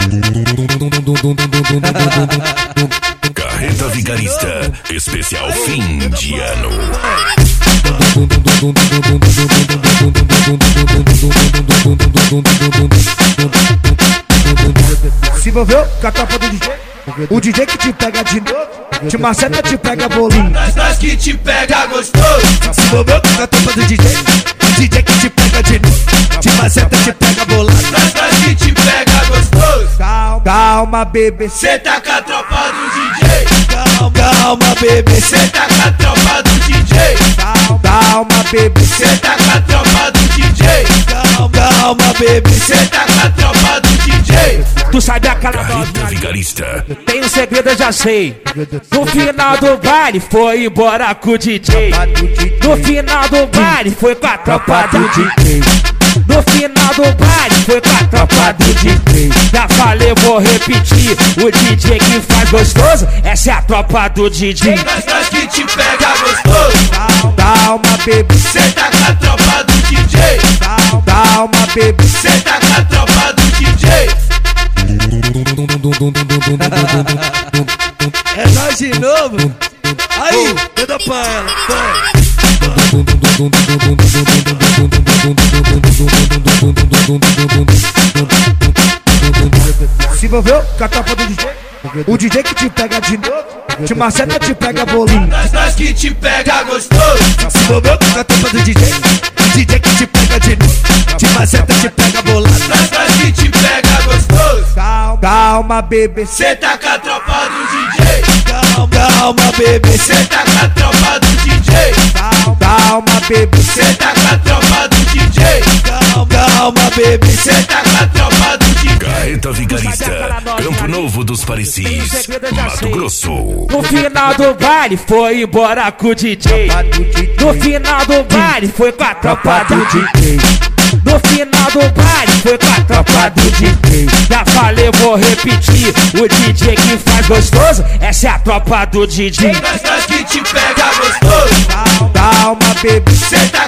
Carreta Vigarista, especial fim de ano. Se envolveu com a tropa do DJ, o DJ que te pega de novo, te maceta, te pega bolinho. Nós que te pega gostoso. Se envolveu com a tropa do DJ, o DJ que te pega de novo, te maceta, te pega bolado. Nós que te pega gostoso. Calma, calma, bebê, cê tá com a tropa do DJ. calma, calma, bebê, Cê tá com a tropa do DJ. calma, calma, bebê, Cê tá com a tropa do DJ. calma, calma, bebê, Cê tá com a tropa do DJ. Tu sabe aquela Carreta novinha? Vigarista, Tem um segredo, eu já sei. No final do baile foi embora com o DJ. No final do baile foi com a tropa do DJ. No final do baile foi com a tropa do DJ. Já falei, vou repetir. O DJ que faz gostoso, essa é a tropa do DJ. Nós que te pega gostoso. calma, bebê, Cê tá com a tropa do DJ. calma, bebê, Cê tá com a tropa do DJ. é nós de novo. Aí, manda pra ela, vai. Se envolveu com a tropa do DJ, o DJ que te pega de novo, te maceta, te pega bolinho. Nós que te pega gostoso. Se envolveu com a tropa do DJ, o DJ que te pega de novo, te maceta, te pega bolado. Nós que te pega gostoso. Calma, calma, bebê, Cê tá com a tropa do DJ. calma, calma, bebê, Cê tá com a tropa do DJ. calma, bebê, Cê tá com a tropa do DJ. calma, bebê, Cê tá com a tropa do DJ. Carreta Vigarista, Campo Novo dos Parecis, Mato Grosso. No final do baile foi embora com o DJ. No final do baile foi com a tropa do DJ. No final do baile foi com a tropa do DJ. Já falei, vou repetir. O DJ que faz gostoso, essa é a tropa do DJ. Nós que te pega gostoso. calma, bebê, Cê tá